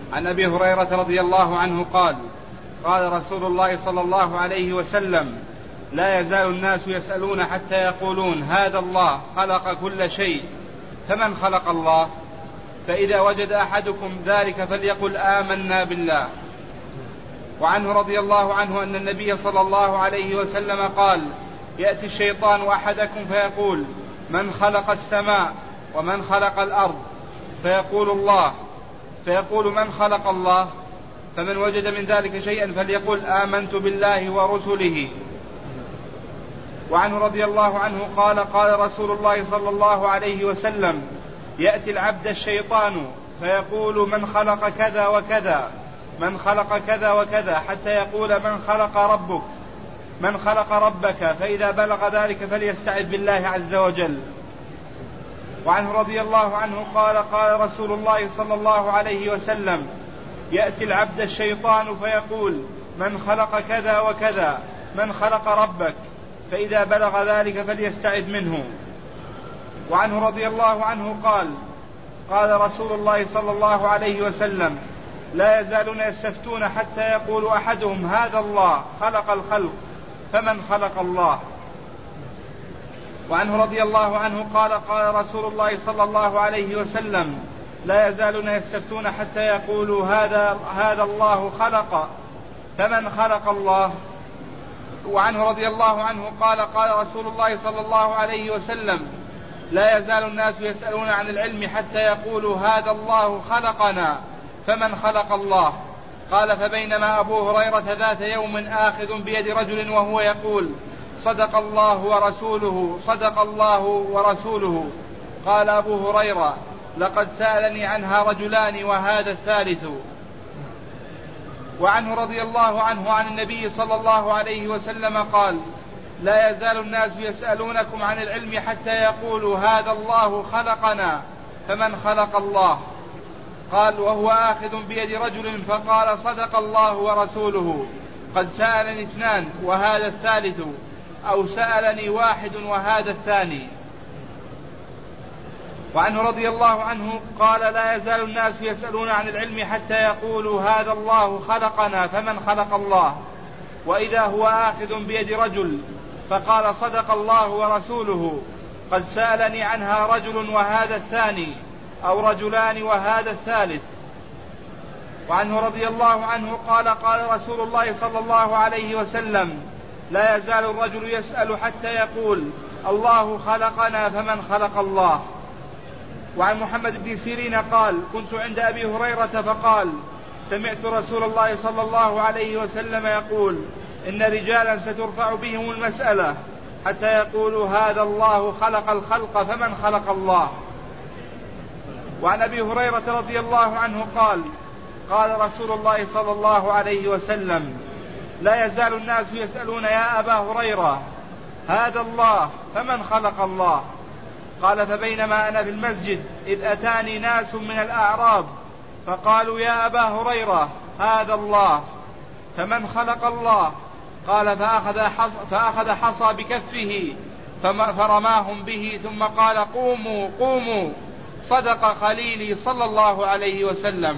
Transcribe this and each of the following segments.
عن أبي هريرة رضي الله عنه قال قال رسول الله صلى الله عليه وسلم لا يزال الناس يسألون حتى يقولون هذا الله خلق كل شيء فمن خلق الله؟ فإذا وجد أحدكم ذلك فليقل آمنا بالله. وعنه رضي الله عنه أن النبي صلى الله عليه وسلم قال يأتي الشيطان أحدكم فيقول من خلق السماء ومن خلق الأرض؟ فيقول الله، فيقول من خلق الله؟ فمن وجد من ذلك شيئا فليقل آمنت بالله ورسله. وعنه رضي الله عنه قال قال رسول الله صلى الله عليه وسلم يأتي العبد الشيطان فيقول من خلق كذا وكذا، من خلق كذا وكذا، حتى يقول من خلق ربك، من خلق ربك؟ فإذا بلغ ذلك فليستعذ بالله عز وجل. وعنه رضي الله عنه قال قال رسول الله صلى الله عليه وسلم يأتي العبد الشيطان فيقول من خلق كذا وكذا، من خلق ربك؟ فإذا بلغ ذلك فليستعذ منه. وعنه رضي الله عنه قال قال رسول الله صلى الله عليه وسلم لا يزالون يستفتون حتى يقول أحدهم هذا الله خلق الخلق فمن خلق الله؟ وعنه رضي الله عنه قال قال رسول الله صلى الله عليه وسلم لا يزالون يستفتون حتى يقولوا هذا الله خلق فمن خلق الله؟ وعنه رضي الله عنه قال قال رسول الله صلى الله عليه وسلم لا يزال الناس يسألون عن العلم حتى يقولوا هذا الله خلقنا فمن خلق الله؟ قال فبينما أبو هريرة ذات يوم آخذ بيد رجل وهو يقول صدق الله ورسوله، صدق الله ورسوله. قال أبو هريرة لقد سألني عنها رجلان وهذا الثالث. وعنه رضي الله عنه عن النبي صلى الله عليه وسلم قال لا يزال الناس يسألونكم عن العلم حتى يقولوا هذا الله خلقنا فمن خلق الله؟ قال وهو آخذ بيد رجل فقال صدق الله ورسوله، قد سألني اثنان وهذا الثالث، أو سألني واحد وهذا الثاني. وعنه رضي الله عنه قال لا يزال الناس يسألون عن العلم حتى يقولوا هذا الله خلقنا فمن خلق الله؟ وإذا هو آخذ بيد رجل فقال صدق الله ورسوله، قد سألني عنها رجل وهذا الثاني، أو رجلان وهذا الثالث. وعنه رضي الله عنه قال قال رسول الله صلى الله عليه وسلم لا يزال الرجل يسأل حتى يقول الله خلقنا فمن خلق الله؟ وعن محمد بن سيرين قال كنت عند أبي هريرة فقال سمعت رسول الله صلى الله عليه وسلم يقول إن رجالا سترفع بهم المسألة حتى يقولوا هذا الله خلق الخلق فمن خلق الله؟ وعن أبي هريرة رضي الله عنه قال قال رسول الله صلى الله عليه وسلم لا يزال الناس يسألون يا أبا هريرة هذا الله فمن خلق الله؟ قال فبينما أنا في المسجد إذ أتاني ناس من الأعراب فقالوا يا أبا هريرة هذا الله فمن خلق الله؟ قال فأخذ حصى بكفه فرماهم به ثم قال قوموا قوموا صدق خليلي صلى الله عليه وسلم.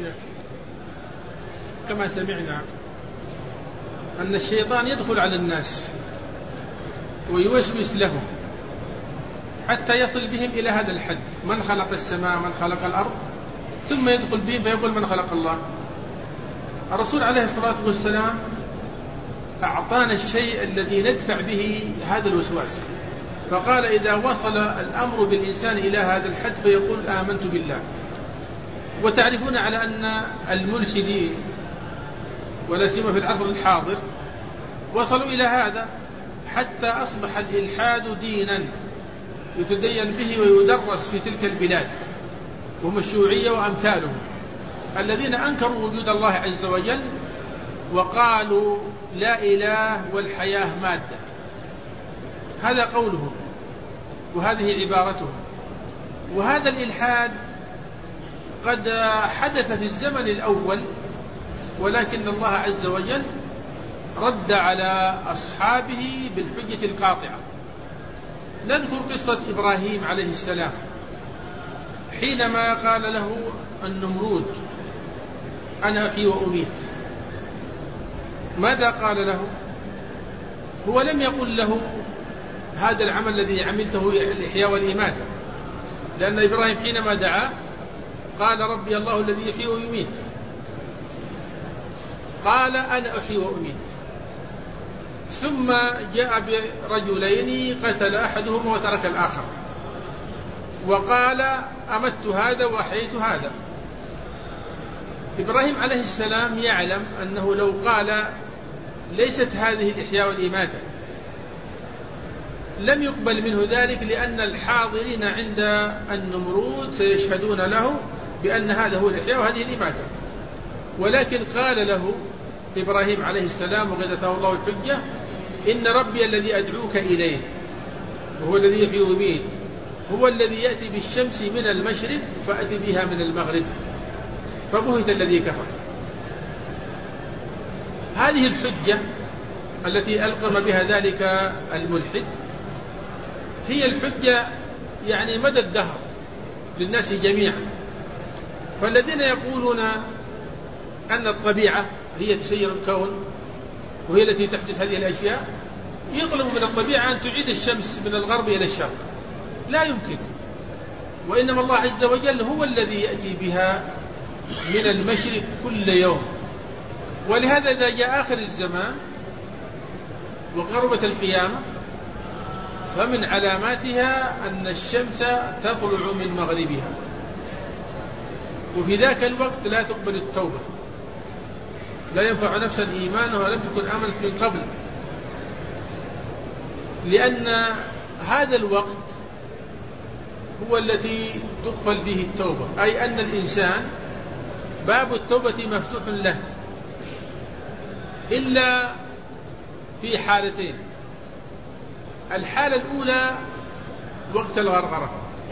كما سمعنا أن الشيطان يدخل على الناس ويوسوس لهم حتى يصل بهم إلى هذا الحد، من خلق السماء من خلق الأرض، ثم يدخل بهم فيقول من خلق الله. الرسول عليه الصلاة والسلام أعطانا الشيء الذي ندفع به هذا الوسواس، فقال إذا وصل الأمر بالإنسان إلى هذا الحد فيقول آمنت بالله. وتعرفون على أن الملحدين ولا سيما في العصر الحاضر وصلوا إلى هذا حتى أصبح الإلحاد دينا يتدين به ويدرس في تلك البلاد، وهم الشيوعية وأمثالهم الذين أنكروا وجود الله عز وجل وقالوا لا إله والحياة مادة. هذا قولهم وهذه عبارتهم. وهذا الإلحاد قد حدث في الزمن الأول، ولكن الله عز وجل رد على أصحابه بالحجة القاطعة. نذكر قصة إبراهيم عليه السلام حينما قال له النمرود أنا أحيي وأميت، ماذا قال له؟ هو لم يقل له هذا العمل الذي عملته الإحياء والإماتة، لأن إبراهيم حينما دعا قال ربي الله الذي يحيي ويميت، قال أنا أحيي وأميت. ثم جاء برجلين قتل أحدهما وترك الآخر، وقال أمت هذا وأحييت هذا. إبراهيم عليه السلام يعلم أنه لو قال ليست هذه الإحياء والإماتة لم يقبل منه ذلك، لأن الحاضرين عند النمرود سيشهدون له بأن هذا هو الإحياء وهذه الإماتة. ولكن قال له إبراهيم عليه السلام وقد أتاه الله الحجة إن ربي الذي أدعوك إليه وهو الذي يحيي ويميت هو الذي يأتي بالشمس من المشرق فأتي بها من المغرب، فبهت الذي كفر. هذه الحجة التي ألقم بها ذلك الملحد هي الحجة يعني مدى الدهر للناس جميعا. فالذين يقولون أن الطبيعة هي تسير الكون وهي التي تحدث هذه الأشياء يطلب من الطبيعة أن تعيد الشمس من الغرب إلى الشرق، لا يمكن. وإنما الله عز وجل هو الذي يأتي بها من المشرق كل يوم. ولهذا إذا جاء آخر الزمان وقربت القيامة فمن علاماتها أن الشمس تطلع من مغربها، وفي ذاك الوقت لا تقبل التوبة، لا ينفع نفسا إيمانها لم تكن آمنت من قبل، لأن هذا الوقت هو التي تقبل فيه التوبة، أي أن الإنسان باب التوبة مفتوح له إلا في حالتين. الحالة الأولى وقت الغرغرة،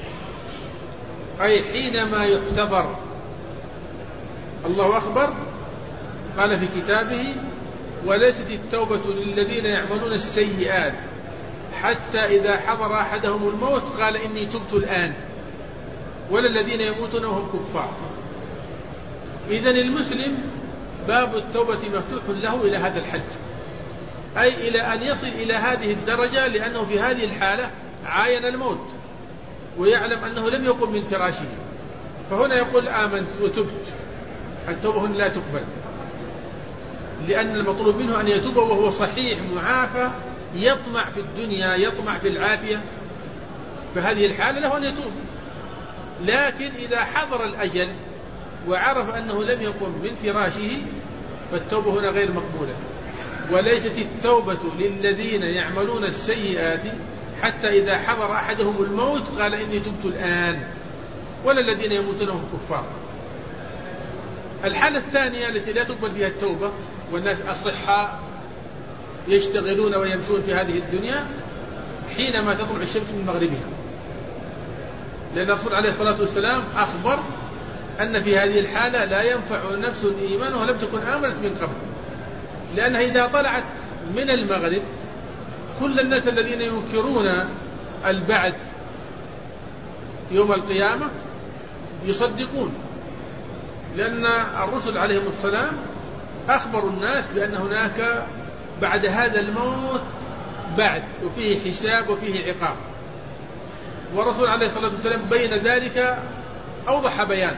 أي حينما يحتضر. الله أخبر قال في كتابه وليست التوبة للذين يعملون السيئات حتى إذا حضر أحدهم الموت قال إني تبت الآن، ولا الذين يموتون وهم كفار. إذن المسلم باب التوبة مفتوح له إلى هذا الحد، أي إلى أن يصل إلى هذه الدرجة، لأنه في هذه الحالة عاين الموت ويعلم أنه لم يقم من فراشه، فهنا يقول آمنت وتبت. التوبة هنا لا تقبل، لأن المطلوب منه أن يتوب وهو صحيح معافى يطمع في الدنيا يطمع في العافية، فهذه الحالة له أن يتوب. لكن إذا حضر الأجل وعرف أنه لم يقم من فراشه فالتوبة هنا غير مقبولة. وليست التوبة للذين يعملون السيئات حتى إذا حضر أحدهم الموت قال إني تبت الآن، ولا الذين يموتون وهم كفار. الحالة الثانية التي لا تقبل فيها التوبة والناس أصحاء يشتغلون ويمشون في هذه الدنيا حينما تطلع الشمس من مغربها، لأن الرسول عليه الصلاة والسلام أخبر أن في هذه الحالة لا ينفع نفس الإيمان ولم تكن آمنت من قبل، لأنها إذا طلعت من المغرب كل الناس الذين ينكرون البعث يوم القيامة يصدقون، لأن الرسل عليهم السلام أخبروا الناس بأن هناك بعد هذا الموت بعد وفيه حساب وفيه عقاب، والرسول عليه الصلاة والسلام بين ذلك أوضح بيان.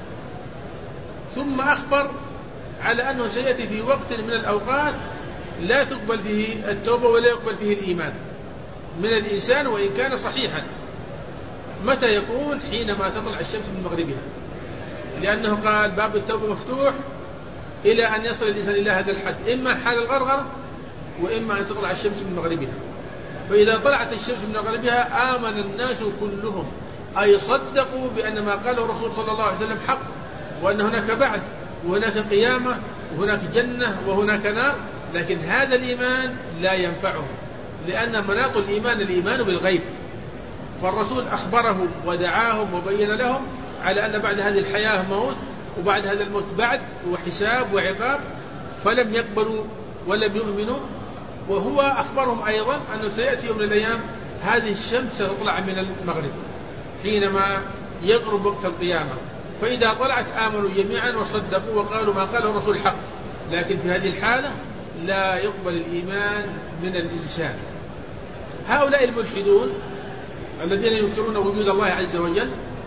ثم أخبر على أنه سيأتي في وقت من الأوقات لا تقبل فيه التوبة ولا يقبل فيه الإيمان من الإنسان وإن كان صحيحا. متى يكون؟ حينما تطلع الشمس من مغربها، لأنه قال باب التوبة مفتوح إلى أن يصل الإنسان إلى هذا الحد، إما حال الغرغرة وإما أن تطلع الشمس من مغربها. فإذا طلعت الشمس من مغربها آمن الناس كلهم، أي صدقوا بأن ما قاله الرسول صلى الله عليه وسلم حق، وأن هناك بعث وهناك قيامة وهناك جنة وهناك نار. لكن هذا الإيمان لا ينفعه، لأن مناط الإيمان بالغيب، فالرسول أخبرهم ودعاهم وبين لهم على أن بعد هذه الحياة موت وبعد هذا الموت بعد وحساب وعقاب، فلم يقبلوا ولم يؤمنوا. وهو أخبرهم أيضا أنه سيأتي يوم من الأيام هذه الشمس ستطلع من المغرب حينما يقرب وقت القيامة، فإذا طلعت آمنوا جميعا وصدقوا وقالوا ما قاله الرسول حق. لكن في هذه الحالة لا يقبل الإيمان من الإنسان. هؤلاء الملحدون الذين ينكرون وجود الله عز وجل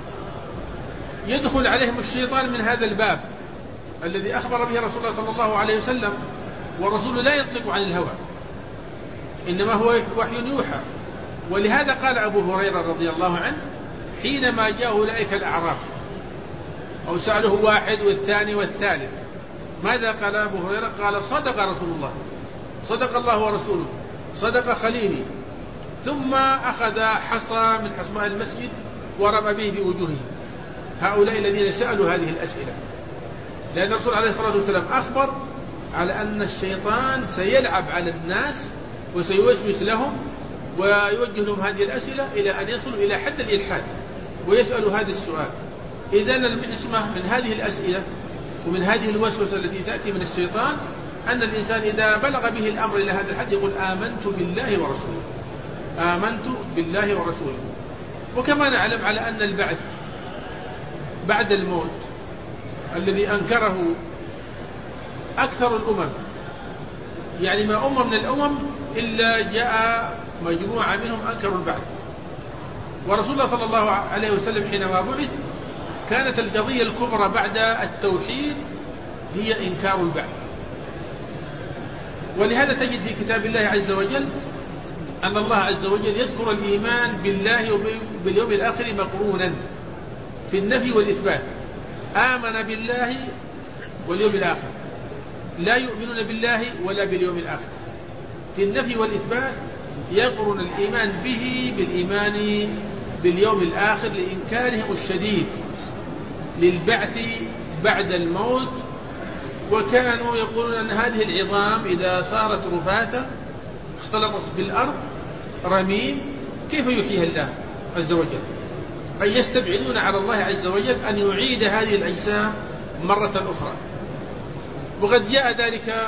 يدخل عليهم الشيطان من هذا الباب الذي أخبر به رسول الله صلى الله عليه وسلم، ورسوله لا ينطق عن الهوى إنما هو وحي يوحى. ولهذا قال أبو هريرة رضي الله عنه حينما جاءه أولئك الأعراب أو سأله واحد والثاني والثالث ماذا قال أبو هريرة؟ قال صدق رسول الله، صدق الله ورسوله، صدق خليلي. ثم أخذ حصى من حصباء المسجد ورمى به بوجوههم هؤلاء الذين سألوا هذه الأسئلة، لأن الرسول عليه الصلاة والسلام أخبر على أن الشيطان سيلعب على الناس وسيوسوس لهم ويوجه لهم هذه الأسئلة إلى أن يصلوا إلى حد الإلحاد ويسألوا هذا السؤال. إذن المعصمة من هذه الأسئلة ومن هذه الوسوسة التي تأتي من الشيطان أن الإنسان إذا بلغ به الأمر إلى هذا الحد يقول آمنت بالله ورسوله، آمنت بالله ورسوله. وكما نعلم على أن البعث بعد الموت الذي أنكره أكثر الأمم، يعني ما أمة من الأمم إلا جاء مجموعة منهم أنكروا البعث. ورسول الله صلى الله عليه وسلم حينما بعث كانت القضية الكبرى بعد التوحيد هي إنكار البعث. ولهذا تجد في كتاب الله عز وجل أن الله عز وجل يذكر الإيمان بالله وباليوم الآخر مقرونا في النفي والإثبات. آمن بالله واليوم الآخر، لا يؤمنون بالله ولا باليوم الآخر. في النفي والإثبات يقرن الإيمان به بالإيمان باليوم الآخر لإنكارهم الشديد للبعث بعد الموت. وكانوا يقولون أن هذه العظام إذا صارت رفاتا اختلطت بالأرض رميم كيف يحييها الله عز وجل؟ أي يستبعدون على الله عز وجل أن يعيد هذه الأجسام مرة أخرى. وقد جاء ذلك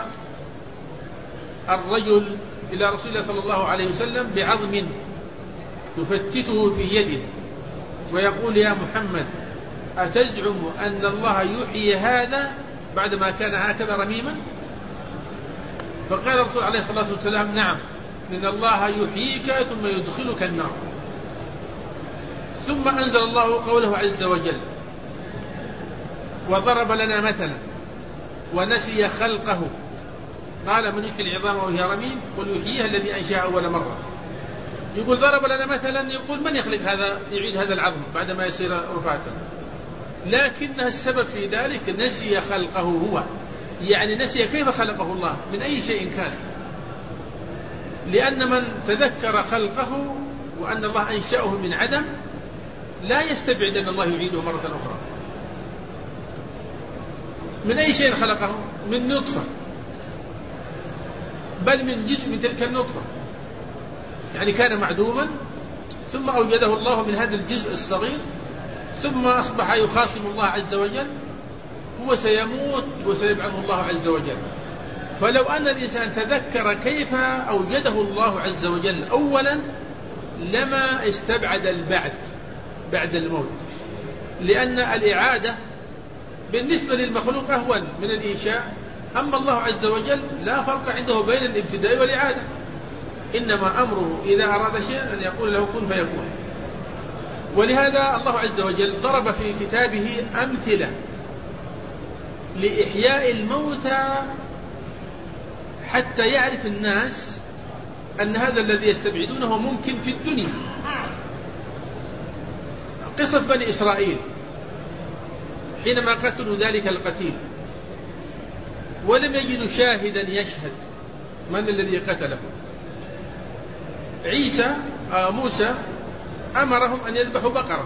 الرجل إلى رسول الله صلى الله عليه وسلم بعظم يفتته في يده ويقول يا محمد أتزعم أن الله يحيي هذا بعدما كان هكذا رميما؟ فقال الرسول عليه الصلاة والسلام نعم، إن الله يحييك ثم يدخلك النار. ثم أنزل الله قوله عز وجل وضرب لنا مثلا ونسي خلقه قال من يحيي العظام وهي رميم قل يحييها الذي أنشأها أول مرة. يقول ضرب لنا مثلا، يقول من يخلق هذا يعيد هذا العظم بعدما يصير رفاتا؟ لكن السبب في ذلك نسي خلقه هو، يعني نسي كيف خلقه الله من أي شيء كان. لأن من تذكر خلقه وأن الله أنشأه من عدم لا يستبعد أن الله يعيده مرة أخرى. من أي شيء خلقه؟ من نطفة، بل من جزء من تلك النطفة، يعني كان معدوما ثم أوجده الله من هذا الجزء الصغير ثم أصبح يخاصم الله عز وجل، هو سيموت وسيبعثه الله عز وجل. فلو أن الإنسان تذكر كيف أوجده الله عز وجل أولا لما استبعد البعث بعد الموت، لأن الإعادة بالنسبة للمخلوق أهون من الإنشاء. أما الله عز وجل لا فرق عنده بين الابتداء والإعادة، إنما أمره إذا أراد شيئا أن يقول له كن فيكون. ولهذا الله عز وجل ضرب في كتابه أمثلة لإحياء الموتى حتى يعرف الناس أن هذا الذي يستبعدونه ممكن في الدنيا. قصة بني إسرائيل حينما قتلوا ذلك القتيل ولم يجدوا شاهدا يشهد من الذي قتله، موسى أمرهم أن يذبحوا بقرة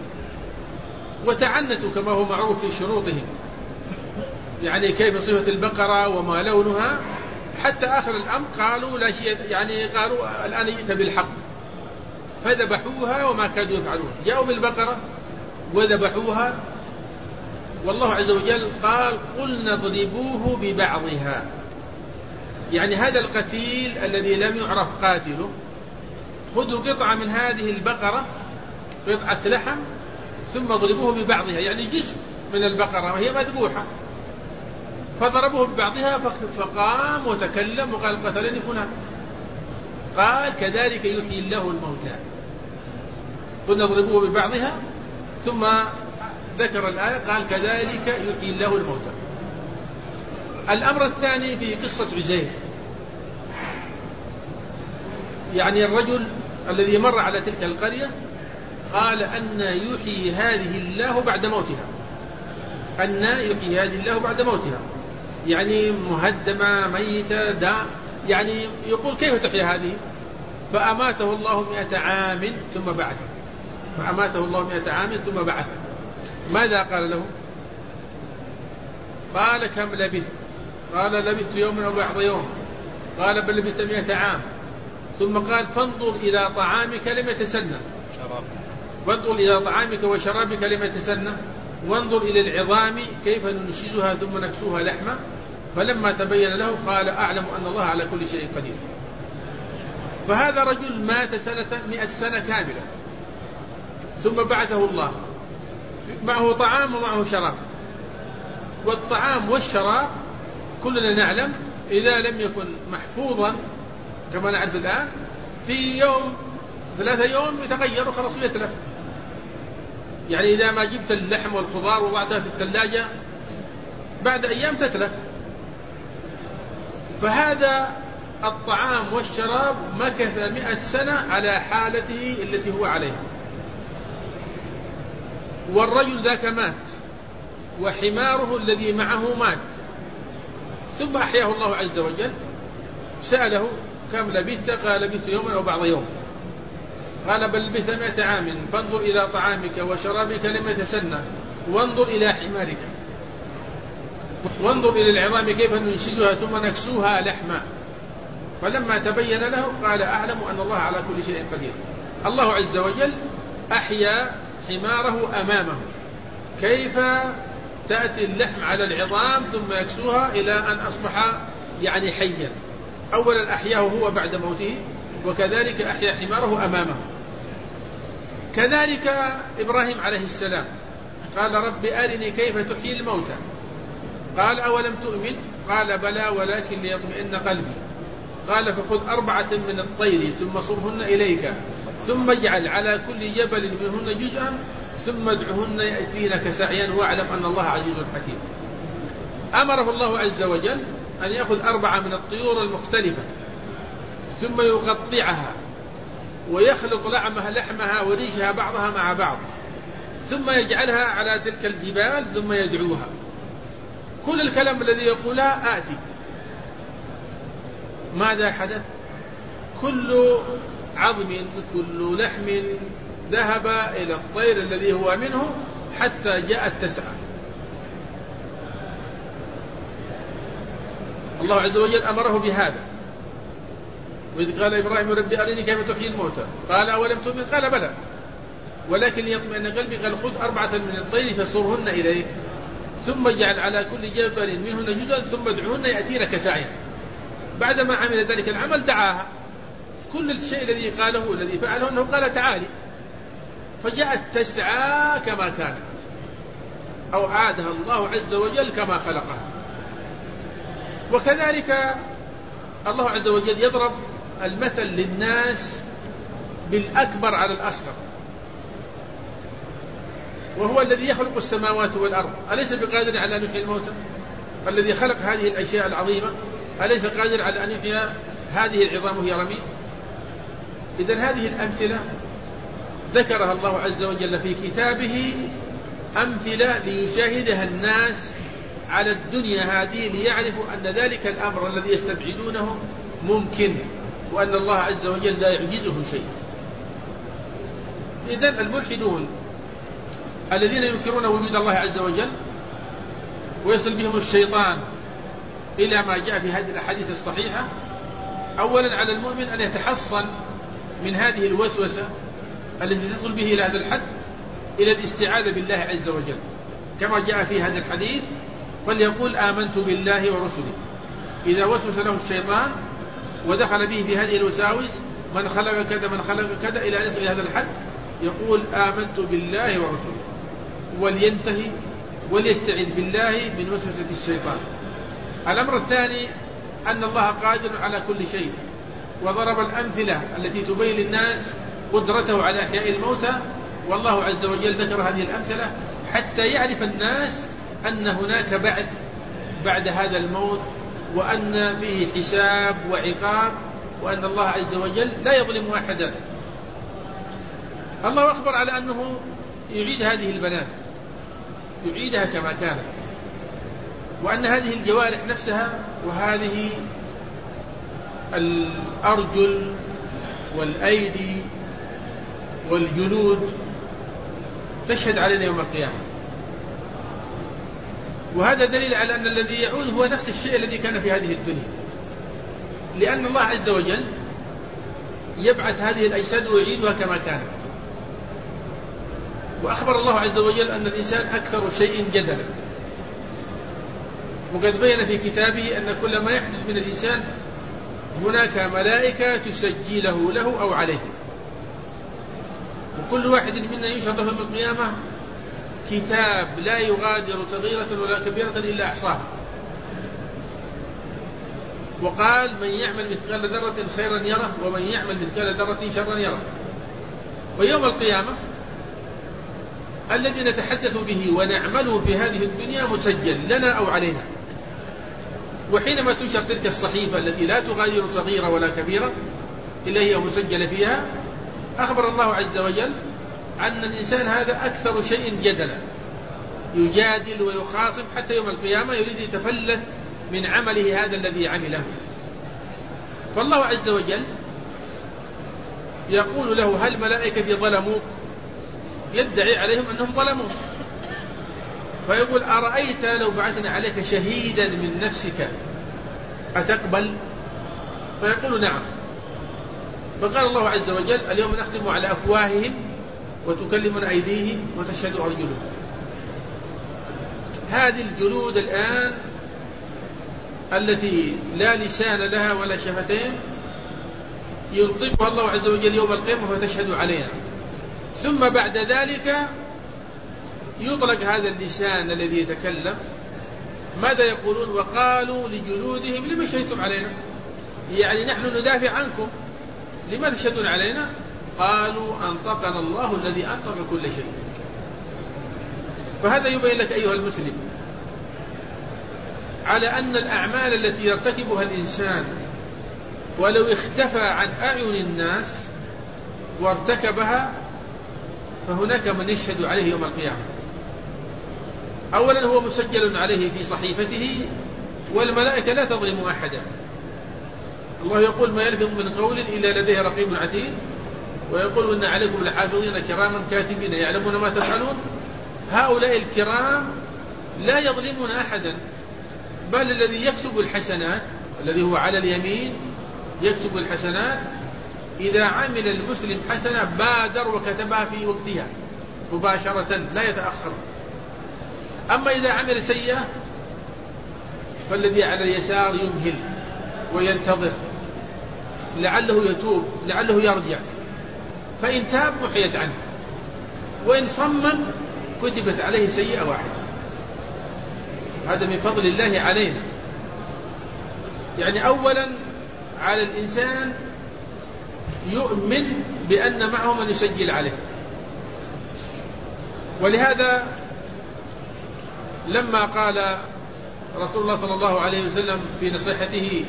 وتعنتوا كما هو معروف في شروطهم، يعني كيف صفة البقرة وما لونها، حتى آخر الأمر قالوا لا شيء، يعني قالوا الآن جئت بالحق، فذبحوها وما كادوا يفعلون. جاءوا بالبقرة وذبحوها، والله عز وجل قال قلنا اضربوه ببعضها، يعني هذا القتيل الذي لم يعرف قاتله خذوا قطعة من هذه البقرة، قطعة لحم، ثم اضربوه ببعضها، يعني جزء من البقرة وهي مذبوحة، فضربوه ببعضها فقام وتكلم وقال قتلني فلان. قال كذلك يحيي الله الموتى. قلنا اضربوه ببعضها، ثم ذكر الآية قال كذلك يحيي الله الموتى. الأمر الثاني في قصة عزير، يعني الرجل الذي مر على تلك القرية قال أن يحيي هذه الله بعد موتها، أن يحيي هذه الله بعد موتها، يعني مهدمة ميتة يعني يقول كيف تحيي هذه؟ فأماته الله 100 عام ثم بعثه، فأماته الله 100 عام ثم بعثه. ماذا قال له؟ قال كم لبثت؟ قال لبثت يوما أو بعض يوم. قال بل لبثت 100 عام. ثم قال فانظر إلى طعامك لم يتسنى، وانظر إلى طعامك وشرابك لم يتسنى، وانظر إلى العظام كيف ننشزها ثم نكسوها لحما. فلما تبين له قال أعلم أن الله على كل شيء قدير. فهذا رجل مات 100 سنة كاملة، ثم بعثه الله معه طعام ومعه شراب. والطعام والشراب كلنا نعلم إذا لم يكن محفوظا كما نعرف الآن في يوم 3 يوم يتغير وخلاص يتلف. يعني إذا ما جبت اللحم والخضار وضعتها في الثلاجة بعد أيام تتلف. فهذا الطعام والشراب مكث 100 سنة على حالته التي هو عليها. والرجل ذاك مات وحماره الذي معه مات، ثم أحياه الله عز وجل. سأله كم لبثت؟ قال لبثت يوما أو بعض يوم. قال بل لبثت 100 عام. فانظر إلى طعامك وشرابك لم يتسنى، وانظر إلى حمارك، وانظر إلى العظام كيف ننشزها ثم نكسوها لحما. فلما تبين له قال أعلم أن الله على كل شيء قدير. الله عز وجل أحيا حماره أمامه، كيف تأتي اللحم على العظام ثم يكسوها إلى أن أصبح يعني حيا. أولا أحياه هو بعد موته، وكذلك أحيا حماره أمامه. كذلك إبراهيم عليه السلام قال رب أرني كيف تحيي الموتى. قال أولم تؤمن؟ قال بلى ولكن ليطمئن قلبي. قال فخذ 4 من الطير ثم صرهن إليك، ثم اجعل على كل جبل منهن جزءا، ثم ادعهن يأتينك سعيا واعلم أن الله عزيز حكيم. أمره الله عز وجل أن يأخذ 4 من الطيور المختلفة ثم يقطعها ويخلط لحمها وريشها بعضها مع بعض، ثم يجعلها على تلك الجبال ثم يدعوها. كل الكلام الذي يقولها آتي. ماذا حدث؟ كل عظم كل لحم ذهب إلى الطير الذي هو منه حتى جاءت 9. الله عز وجل أمره بهذا. وإذ قال إبراهيم ربي أرني كيف تحيي الموتى. قال أولم تؤمن؟ قال بلى ولكن ليطمئن قلبي. قال خذ 4 من الطير فصرهن إليك، ثم اجعل على كل جبل منهن جزءا، ثم ادعهن يأتينك سعيا. بعدما عمل ذلك العمل دعاها. كل الشيء الذي قاله الذي فعله أنه قال تعالي، فجاءت تسعى كما كانت، أو عادها الله عز وجل كما خلقها. وكذلك الله عز وجل يضرب المثل للناس بالأكبر على الأصغر، وهو الذي يخلق السماوات والأرض. أليس بقادر على أن يحيي الموتى؟ الذي خلق هذه الأشياء العظيمة أليس قادر على أن يحيي هذه العظام وهي رميم؟ إذن هذه الأمثلة ذكرها الله عز وجل في كتابه، أمثلة ليشاهدها الناس على الدنيا هذه، ليعرفوا أن ذلك الأمر الذي يستبعدونه ممكن، وأن الله عز وجل لا يعجزه شيء. إذن الملحدون الذين ينكرون وجود الله عز وجل ويصل بهم الشيطان إلى ما جاء في هذه الأحاديث الصحيحة، أولا على المؤمن أن يتحصن من هذه الوسوسة التي تصل به إلى هذا الحد إلى الاستعاذة بالله عز وجل، كما جاء في هذا الحديث فليقول آمنت بالله ورسله. إذا وسوس له الشيطان ودخل به في هذه الوساوس من خلق كذا من خلق كذا إلى أن يصل إلى هذا الحد، يقول آمنت بالله ورسله، ولينتهي وليستعذ بالله من وسوسة الشيطان. الأمر الثاني أن الله قادر على كل شيء، وضرب الأمثلة التي تبين للناس قدرته على إحياء الموتى، والله عز وجل ذكر هذه الأمثلة حتى يعرف الناس أن هناك بعد هذا الموت، وأن فيه حساب وعقاب، وأن الله عز وجل لا يظلم أحدا. الله أخبر على أنه يعيد هذه البنات، يعيدها كما كانت، وأن هذه الجوارح نفسها وهذه الأرجل والأيدي والجلود تشهد علينا يوم القيامة. وهذا دليل على أن الذي يعود هو نفس الشيء الذي كان في هذه الدنيا، لأن الله عز وجل يبعث هذه الأجساد ويعيدها كما كانت. وأخبر الله عز وجل أن الإنسان أكثر شيء جدلا، وقد بين في كتابه أن كل ما يحدث من الإنسان هناك ملائكة تسجله له أو عليه، وكل واحد منا ينشر له يوم القيامة كتاب لا يغادر صغيرة ولا كبيرة إلا أحصاها. وقال: من يعمل مثقال ذرة خيرا يره، ومن يعمل مثقال ذرة شرا يره. ويوم القيامة الذي نتحدث به ونعمله في هذه الدنيا مسجل لنا أو علينا. وحينما تنشر تلك الصحيفة التي لا تغادر صغيرة ولا كبيرة إلا هي مسجلة فيها، أخبر الله عز وجل أن الإنسان هذا أكثر شيء جدلا، يجادل ويخاصم حتى يوم القيامة يريد يتفلت من عمله هذا الذي عمله. فالله عز وجل يقول له: هل ملائكتي ظلموك؟ يدعي عليهم أنهم ظلموك، فيقول: أرأيت لو بعثنا عليك شهيدا من نفسك أتقبل؟ فيقول: نعم. فقال الله عز وجل: اليوم نختم على أفواههم وتكلمنا أيديهم وتشهد أرجلهم. هذه الجلود الآن التي لا لسان لها ولا شفتين ينطقها الله عز وجل يوم القيامة فتشهد علينا، ثم بعد ذلك يطلق هذا اللسان الذي يتكلم. ماذا يقولون؟ وقالوا لجلودهم: لما شهدتم علينا؟ يعني نحن ندافع عنكم، لما تشهدون علينا؟ قالوا: أنطقنا الله الذي أنطق كل شيء. فهذا يبين لك أيها المسلم على أن الأعمال التي يرتكبها الإنسان ولو اختفى عن أعين الناس وارتكبها فهناك من يشهد عليه يوم القيامة. أولا هو مسجل عليه في صحيفته، والملائكة لا تظلم أحدا. الله يقول: ما يلفظ من قول إلا لديه رقيب عتيد، ويقول: إن عليكم لحافظين كراما كاتبين يعلمون ما تفعلون. هؤلاء الكرام لا يظلمون أحدا، بل الذي يكتب الحسنات الذي هو على اليمين يكتب الحسنات، إذا عمل المسلم حسنة بادر وكتبها في وقتها مباشرة لا يتأخر. أما إذا عمل سيئة فالذي على اليسار يمهل وينتظر لعله يتوب لعله يرجع، فإن تاب محيت عنه، وإن صمم كتبت عليه سيئة واحدة. هذا من فضل الله علينا. يعني أولا على الإنسان يؤمن بأن معه من يسجل عليه. ولهذا لما قال رسول الله صلى الله عليه وسلم في نصيحته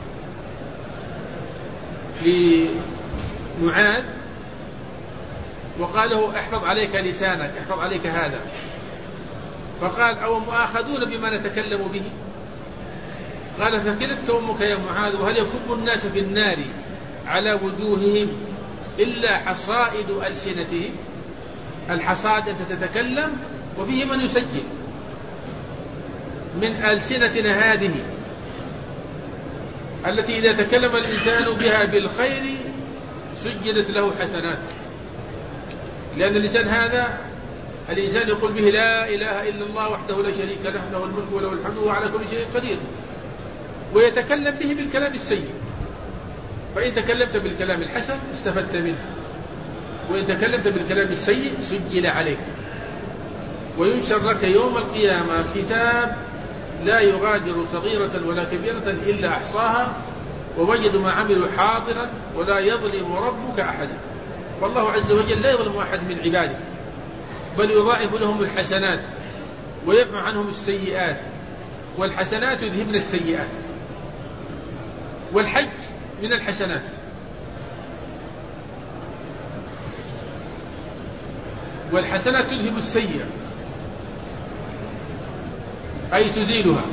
لمعاذ وقال له: احفظ عليك لسانك، احفظ عليك هذا، فقال: أو مؤاخذون بما نتكلم به؟ قال: ثكلتك أمك يا معاذ، وهل يكب الناس في النار على وجوههم إلا حصائد ألسنتهم؟ الحصاد أنت تتكلم وفيه من يسجل. من ألسنتنا هذه التي إذا تكلم الإنسان بها بالخير سجلت له حسنات، لأن اللسان هذا الإنسان يقول به: لا إله إلا الله وحده لا شريك له، له الملك وله الحمد وهو على كل شيء قدير، ويتكلم به بالكلام السيء. فإن تكلمت بالكلام الحسن استفدت منه، وإن تكلمت بالكلام السيء سجل عليك. وينشر لك يوم القيامة كتاب لا يغادر صغيرة ولا كبيرة إلا أحصاها ووجدوا ما عملوا حاضرا ولا يظلم ربك أحدا. والله عز وجل لا يظلم أحد من عباده، بل يضاعف لهم الحسنات ويرفع عنهم السيئات، والحسنات يذهبن السيئات، والحج من الحسنات. والحسنات تذهب السيئة أي تزيلها.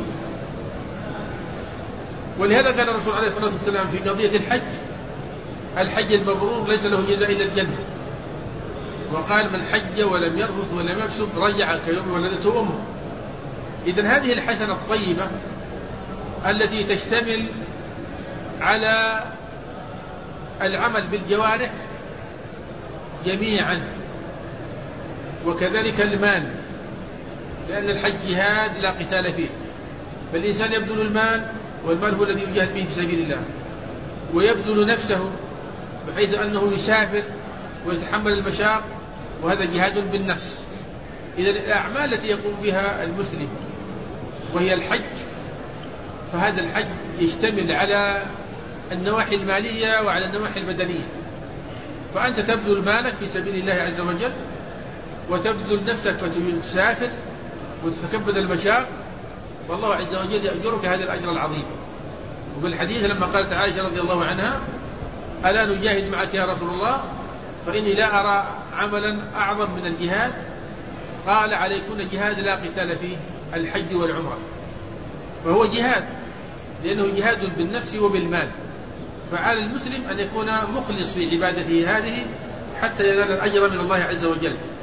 ولهذا قال الرسول عليه الصلاة والسلام في قضية الحج: الحج المبرور ليس له جزاء إلا الجنة. وقال: من حج ولم يرفث ولم يفسق رجع كيوم ولدته أمه. إذن هذه الحسنة الطيبة التي تشتمل على العمل بالجوارح جميعا، وكذلك المال، لأن الحج جهاد لا قتال فيه، فالإنسان يبذل المال، والمال هو الذي يجاهد به في سبيل الله، ويبذل نفسه بحيث أنه يسافر ويتحمل المشاق، وهذا جهاد بالنفس. إذا الأعمال التي يقوم بها المسلم وهي الحج، فهذا الحج يشتمل على النواحي المالية وعلى النواحي البدنية. فأنت تبذل مالك في سبيل الله عز وجل، وتبذل نفسك فتسافر وتتكبد المشاق، والله عز وجل يأجرك هذا الأجر العظيم. وبالحديث لما قالت عائشة رضي الله عنها: ألا نجاهد معك يا رسول الله؟ فإني لا أرى عملا أعظم من الجهاد. قال: عليكن جهاد لا قتال فيه، الحج والعمرة. فهو جهاد لأنه جهاد بالنفس وبالمال، فعلى المسلم أن يكون مخلص في عبادته هذه حتى ينال الأجر من الله عز وجل.